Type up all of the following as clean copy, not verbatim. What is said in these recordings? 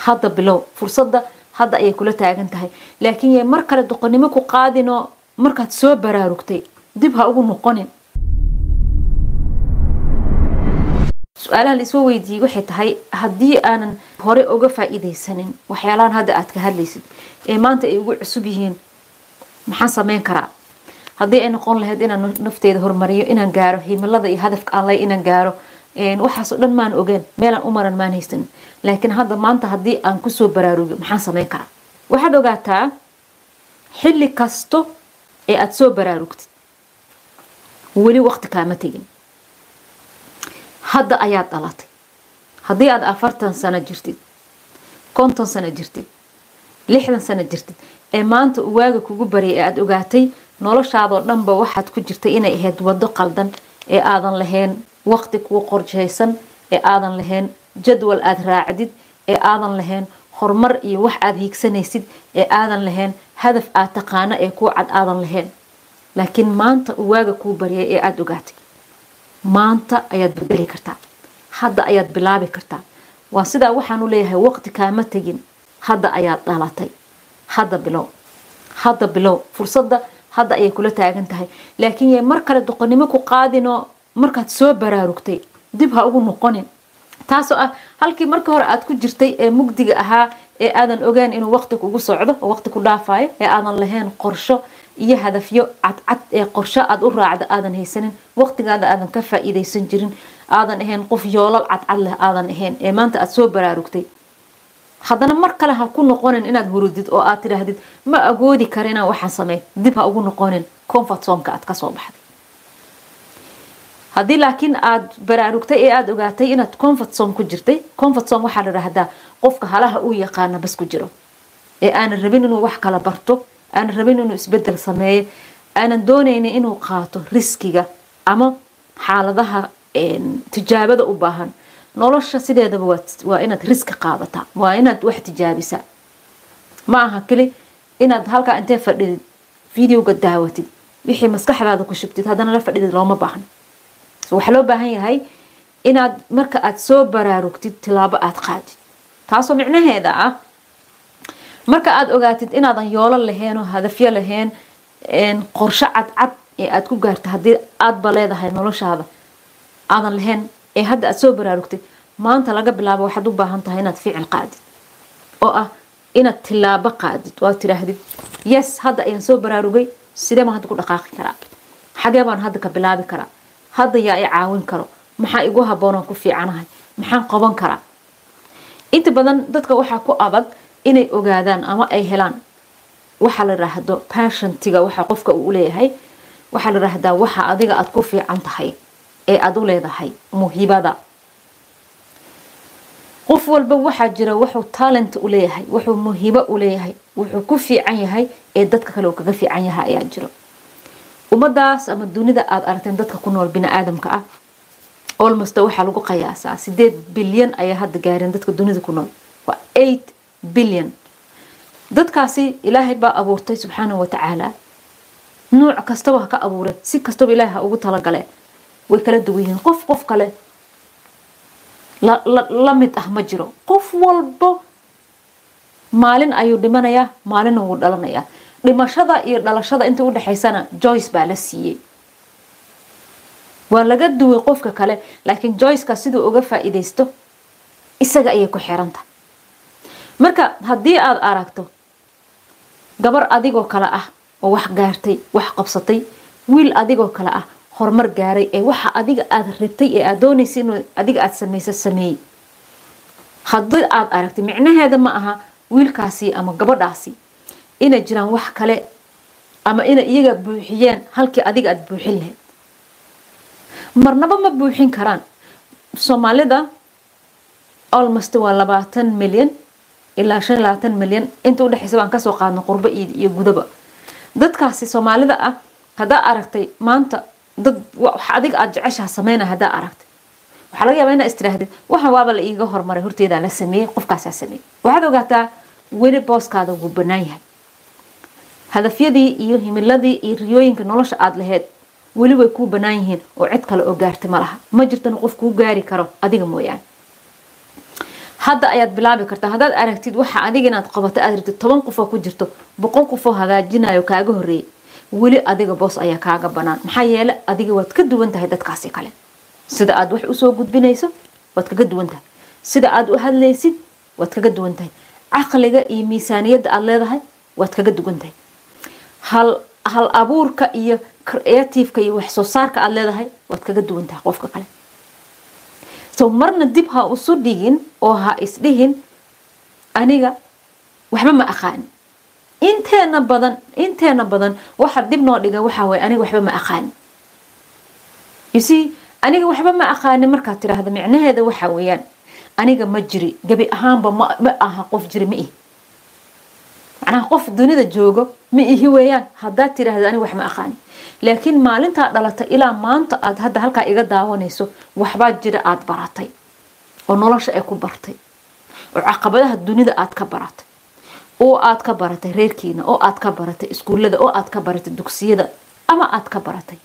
هذا بلو فرصة هذا أي كله تاجنتها لكن هي مركلة دقنمك وقادنو مركة سو براروكتي دبها أقول نقنن سؤالها اللي سوى يدي وحيت هاي هدي أنا هوري أوقف إيدي سنين وحيالان هذا أتكهليسد ما أنت يقول عسبيهين محاسة مين كرا هدي أنا قول لهاد إن نفتي ظهر مريو إن جارو هي من الذي هدفك الله إن جارو إن وحصل ما نوجن مالا أمرا ما نهستن لكن هذا ما أنت هدي أن كسو براروج محاسة مين كرا واحد وقعتها حلي كاستو أتسو براروجت ولي وقت كامتين هذا آيات طلعت هذه أد أفرتن سنة جرتي كنتن سنة جرتي لحدا سنة جرتي ما أنت واجك وجبري أد وجعتي نولش هذا نبى واحد كجرتي إنا إهد ود قلدن آذن لهن وقتك وقرج هيسن آذن لهن جدول أذرع عدد آذن لهن خرمر واحد هيك سنة يسد آذن لهن هدف أتقانا يكو عد آذن لهن لكن ما أنت واجك وجبري أد وجعتي maanta ayaad bedeli kartaa hadda ayaad bilaabi kartaa waa sida waxaan u leeyahay waqti kaama tagin hadda ayaad dhalatay hadda bilow fursadda hadda ay kula taagan tahay laakiin mar kale doqonnimo ku qaadino markaad soo baraarugtay dib ha ugu noqonin taasoo ah halkii markii hore aad ku jirtay ee mugdiga ahaa ee aadan ogaan inuu waqti kugu socdo oo waqti ku dhaafayo ee aadan lahayn qorsho iyo hadafyo cad ee qorsho aad u raacdo aadan haysanin waqtigaada aadan ka faa'iideysan jirin aadan ahayn qof yoolal cad leh aadan ahayn ee maanta aad soo baraarugtay haddana mar kale ha ku noqonin inaad hurudid oo aad tiraahdid ma agoodi karo inaan waxaan sameeyo dib ha ugu noqonin comfort zone-ka aad ka soo baxday haddii laakiin aad baraarugtay ee aad ogaatay inaad comfort zone ku jirtay comfort zone waxaa la yiraahdaa qofka halaha uu yaqaana bas ku jiro ee aan rabin inuu wax kala barto aan rabin inuu isbedel sameeyo aan doonaynin inuu qaato riskiga ama xaaladaha tijaabada u baahan nolosha sideedaba waa inaad risk qaadataa waa inaad wax tijaabisaa ma aha kali inaad halka intee fadhidid videoga daawatid wixii maskaxdaada ku shubtid hadana la fadhidid looma baahan waxa loo baahan yahay inaad marka aad soo baraarugtid tilaabo aad qaadid taasoo micnaheeda ah marka aad ogaatid inaadan yoolal lahayn oo hadafyo lahayn qorshe cad ee aad ku gaarto hadii aad baleedahay noloshaada aadan lahayn ee hadda aad soo baraarugtid maanta laga bilaabo waxaad u baahan tahay inaad ficil qaadid oo ah inaad tilaabo qaadid waa tiraahdid yes hadda ayaan soo baraarugay sidee ma hadda ku dhaqaaqi karaa xagee baan hadda ka bilaabi karaa hadda yaa i caawin karo maxaa igu habboon ku fiicanahay maxaan qaban karaa inta badan dadka waxaa ku adag inay ogaadaan ama ay helaan waxa la raahdo passiontiga waxa qofka uu leeyahay waxa la raahdaa waxa adiga aad ku fiican tahay ee aad u leedahay muhiibada qof walba waxa jira wuxuu talent u leeyahay wuxuu muhiibo u leeyahay wuxuu ku fiican yahay ee dadka kale uu kaga fiican yahay ayaa jiro umadaas ama dunida aad aragteen dadka ku nool bini'aadamka ah almost waxa lagu qiyaasaa 8 bilyan ayaa hadda gaareen dadka dunida ku nool waa 8 bilyan dadkaasi ilaahay baa abuurtay subxaanahu wa ta'ala nooc kastaba ka abuuray si kastaba ilaahay ugu talagalay way kala duwan yihiin qof kale la mid ah ma jiro qof walba maalin ayuu dhimanayaa maalin uu dhalanayaa dhimashada iyo dhalashada inta u dhaxaysana Joyce baa la siiyay waa laga duway qofka kale laakiin Joyce ka sidoo uga faa'iideysto isaga ayay ku xirantahay marka hadii aad aragto gabar adigoo kala ah oo wax gaartay wax qabsatay wiil adigoo kala ah hormar gaaray ee waxa adiga aad rabtay ee aad doonaysay inuu adiga aad sameeyay hadii aad aragtay micnaheeda ma aha wiilkaasi ama gabadhaasi ina jiraan wax kale ama ina iyaga buuxiyeen halkii adiga aad buuxin lahayd marnaba ma buuxin karaan Soomaalida almost waa 20 milyan ilaa 25 milyan inta u dhaxaysa baan ka soo qaadno qurbo iyo gudaba dadkaasi Soomaalida ah hada aragtay maanta dad wax adiga aad jeceshahay sameeyna hada aragtay waxa laga yaabaa in istiraahadid waxa waaba la iiga hormaray horteeda la sameeyay qofkaas sameeyay waxaad ogaataa weli booskaada ugu banaan yahay hadafyadii iyo himiladii iyo riyooyinka nolosha aad lahayd weli way ku banaan yihiin oo cid kale oo gaartay malaha ma jirtan qof ku gaari karo adiga mooyaan hadda ayaad bilaabi kartaa hadaad aragtid waxa adiga inaad qabato aad rabtid 10 qof oo ku jirto 100 qof oo hagaajinayo kaaga horeeyay wali adiga boos ayaa kaaga banaan maxaa yeelay adiga waad ka duwan tahay dadkaasi kale sida aad wax u soo gudbinayso waad kaga duwan tahay sida aad u hadlaysid waad kaga duwan tahay aqliga iyo miisaaniyada aad leedahay waad kaga duwan tahay hal abuurka iyo creative-ka iyo wax soo saarka aad leedahay waad kaga duwan tahay qofka kale so marna dib ha usu dhigin oo ha isdhihin aniga waxba ma aqaan inteena badan waxa dib noo dhiga waxa way aniga waxba ma aqaan you see aniga waxba ma aqaan marka tiraahdo micnaheedu waxa weeyaan aniga ma jiri gabi ahaanba ma aha qof jiri ma ihi macnaha qof dunida joogo ma ihi weeyaan haddaad tiraahdo aniga wax ma aqaan laakiin maalinta dhalata ilaa maanta aad hadda halka iga daawanayso waxba jira aad baratay oo nolosha ay ku bartay oo caqabadaha dunida aad ka baratay oo aad ka baratay reerkiina oo aad ka baratay iskuulada oo aad ka baratay dugsiyada ama aad ka baratay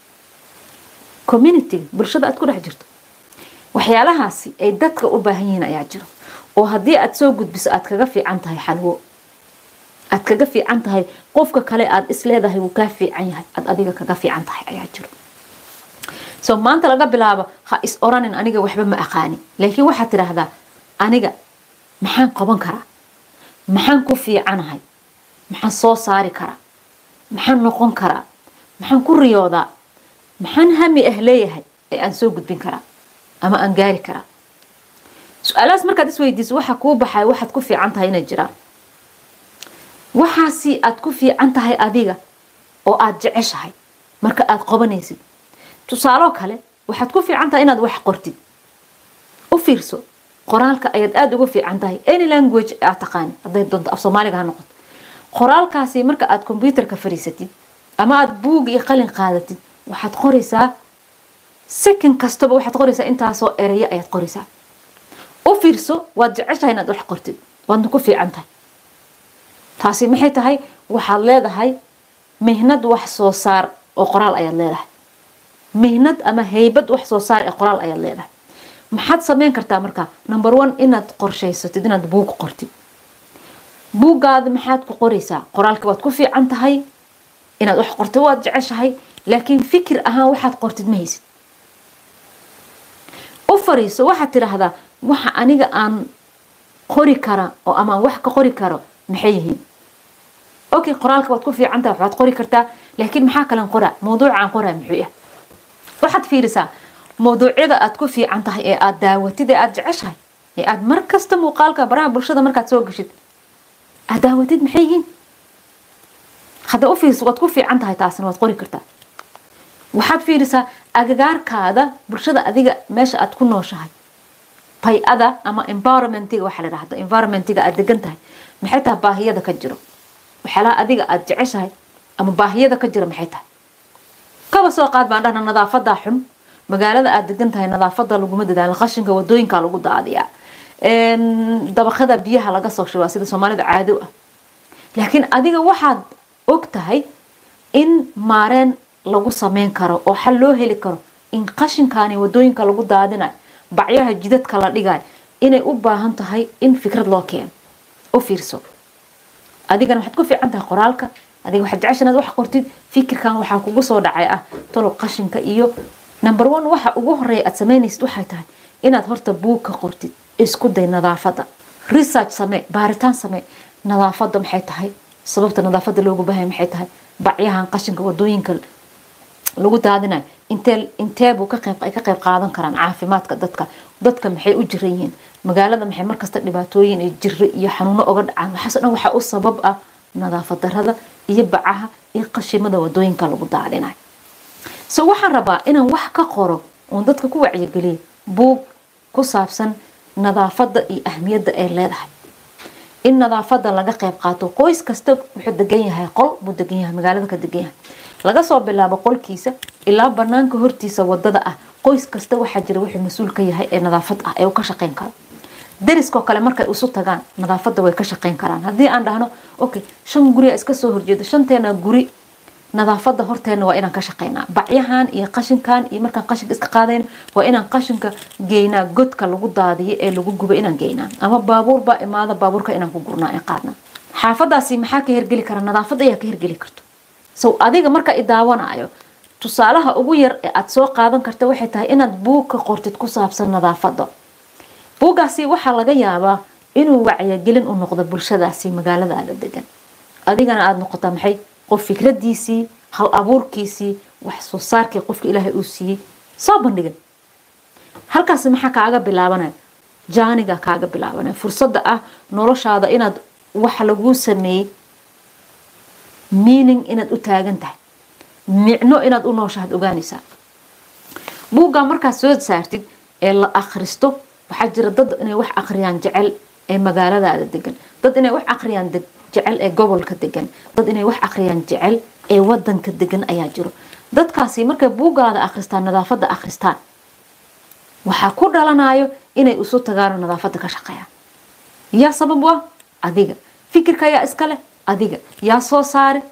community bulshada aad ku dhex jirto waxyaalahaasi ay dadka u baahan yihiin ayaa jiro oo haddii aad soo gudbiso aad kaga fiican tahay xalwo aad kaga fiican tahay qofka kale aad isleedahay uu ka fiican yahay aad adiga kaga fiican tahay ayaa jiro so maanta laga bilaabo ha is oranin aniga waxba ma aqaani laakiin waxa tiraahdaa aniga maxaan qaban karaa maxaan ku fiicanahay maxaan soo saari karaa maxaan noqon karaa maxaan ku riyoodaa maxaan hami leeyahay ee aan soo gudbin karaa ama aan gaari karaa su'aalaas markaad isweydiiso waxa kuu baxay waxaad ku fiican tahay inay jiraan waxaasi aad ku fiican tahay adiga oo aad jeceshahay marka aad qabanaysid tusaalo kale waxaad ku fiican tahay inaad wax qortid u fiirso qoraalka ayaad aad ugu fiican tahay any language aad taqaan haday doonto af Soomaaliga ha noqoto qoraalkaasi marka aad computerka fariisatid ama aad buug iyo qalin qaadatid waxaad qoraysaa second kastaba waxaad qoraysaa intaasoo eraya ayaad qoraysaa u fiirso waad jeceshahay inaad wax qortid waad ku fiican tahay taasi maxay tahay waxaad leedahay mihnad wax soo saar oo qoraal ayaad leedahay mihnad ama haybad wax soo saar ee qoraal ayaad leedahay maxaad sameyn kartaa marka number 1 inaad qorshaysatid inaad buug qortid buugaada maxaad ku qoraysaa qoraalka waad ku fiican tahay inaad wax qortid waad jeceshahay laakiin fikir ahaan waxaad qortid ma haysid u fariiso waxaad tiraahdaa waxa aniga aan qori kara oo ama wax ka qori karo maxay yihiin okay qoraalka waad ku fiican tahay waxaad qori kartaa laakiin maxaa kale qoraa mowduucaan qoraa muxuu yahay waxaad fiirisaa mowduucyada aad ku fiican tahay ee aad daawatid ee aad jeceshahay ee aad markasta muuqaalka baraha bulshada markaad soo gashid aad daawatid maxay yihiin hadda u fiirso waad ku fiican tahay taasina waad qori kartaa waxaad fiirisaa agagaarkaada bulshada adiga meesha aad ku nooshahay bay'ada ama environmentiga waxa la yiraahdo environmentiga aad degan tahay maxay tahay baahiyada ka jiro waxyaalaha adiga aad jeceshahay ama baahiyada ka jira maxay tahay kaba soo qaad baan dhahna nadaafada xun magaalada aad degan tahay nadaafada laguma dadaalo qashinka wadooyinka lagu daadiyaa dabaqada biyaha laga soo shubaa sida Soomaalida caado ah laakiin adiga waxaad og tahay in maareen lagu sameyn karo oo xal loo heli karo in qashinkaani wadooyinka lagu daadinayo bacyaha jidadka la dhigay inay u baahan tahay in fikrad loo keeno oo fiirso adigana waxaad ku fiican tahay qoraalka adiga waxaad jeceshahay wax qortid fikirkan waxa kugu soo dhacay ah tolo qashinka iyo number 1 waxa ugu horeeya aad sameynaysid waxay tahay inaad horta buug ka qortid isku day nadaafada research samee baaritaan samee nadaafada maxay tahay sababta nadaafada loogu baahay maxay tahay bacyahan qashinka wadooyinka lagu daadinayo intee buu ka qayb qaadan karaan caafimaadka dadka maxay u jiran yihiin magaalada maxay markasta dhibaatooyin iyo jirro iyo xanuuno uga dhacaan waxaas dhan waxa u sabab ah nadaafad darrada iyo bacaha iyo qashimada wadooyinka lagu daadinayo so waxaan rabaa inaan wax ka qoro oo dadka ku wacyigeliyo buug ku saabsan nadaafada iyo ahmiyada ay leedahay in nadaafada laga qayb qaato qoys kasta wuxuu degan yahay qol buu degan yahay magaalada ka degan yahay laga soo bilaabo qolkiisa ilaa banaanka hortiisa wadada ah qoys kasta waxa jira wuxuu mas'uul ka yahay ee nadaafad ah ee uu ka shaqeyn karo derisko kale markay isu tagaan nadaafada way ka shaqeyn karaan hadii aan dhahno okay 5 guri iska soo horjeedo 5teena guri nadaafada horteena waa inaan ka shaqeynaa bacyahan iyo qashinkan iyo markaan qashinka iska qaadayna waa inaan qashinka geynaa godka lagu daadiyo ee lagu gubo inaan geynaa ama baabuur baa imaada baabuurka inaan ku gurnaa ee qaadna xaafadaasi maxaa ka hirgeli kara nadaafada ayaa ka hirgeli karto sow adiga marka i daawanayo tusaalaha ugu yar ee aad soo qaadan karta waxay tahay inaad buug ka qortid ku saabsan nadaafada buugaasi waxaa laga yaabaa inuu wacyigelin u noqdo bulshadaasi magaaladaada degan adigana aad noqotaa maxay qof fikradiisii hal abuurkiisii wax soo saarkii qofka ilaahay uu siiyey soo bandhigan halkaas maxaa kaaga bilaabanaya jaaniga kaaga bilaabanaya fursada ah noloshaada inaad wax lagu sameeyay meaning inaad u taagan tahay micno inaad u nooshaad ogaanaysaa buugga markaad soo saartid ee la akhristo waxaa jira dad inay wax akhriyaan jecel ee magaaladaada degan dad inay wax akhriyaan jecel ee gobolka degan dad inay wax akhriyaan jecel ee wadanka degan ayaa jiro dadkaasi markay buuggaada akhristaan nadaafada akhristaan waxaa ku dhalanayo inay isu tagaan nadaafada ka shaqeeyaan yaa sabab waa adiga fikirka yaa iska leh adiga yaa soo saare